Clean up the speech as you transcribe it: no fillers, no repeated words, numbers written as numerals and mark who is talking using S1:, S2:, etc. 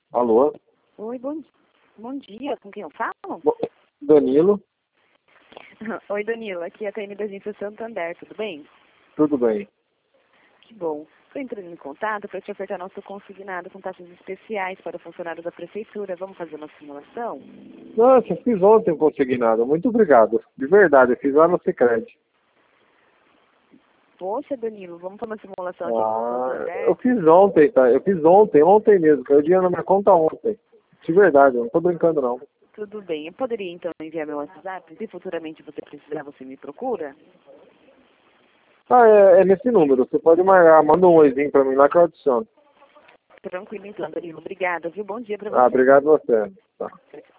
S1: Alô?
S2: Oi, bom dia. Com quem eu falo?
S1: Danilo,
S2: Oi, Danilo. Aqui é a Taine da Agência Santander. Tudo bem?
S1: tudo bem?
S2: Que bom. Estou entrando em contato para te ofertar nosso consignado com taxas especiais para funcionários da prefeitura. Vamos fazer uma simulação?
S1: Nossa, eu fiz ontem um consignado. Muito obrigado. De verdade, eu fiz lá no Sicredi.
S2: Poxa, Danilo, vamos fazer uma simulação aqui com o
S1: Eu
S2: Santander?
S1: fiz ontem, tá? Eu fiz ontem mesmo. Caiu o dinheiro na minha conta ontem. De verdade, eu não tô brincando não.
S2: Tudo bem. Eu poderia, então, enviar meu WhatsApp? Se futuramente você precisar, você me procura?
S1: É nesse número. Você pode marcar, manda um oizinho pra mim lá que eu adiciono.
S2: Tranquilo, então, Danilo. Obrigada, viu? Bom dia para
S1: Ah,
S2: você.
S1: obrigado você. Tá.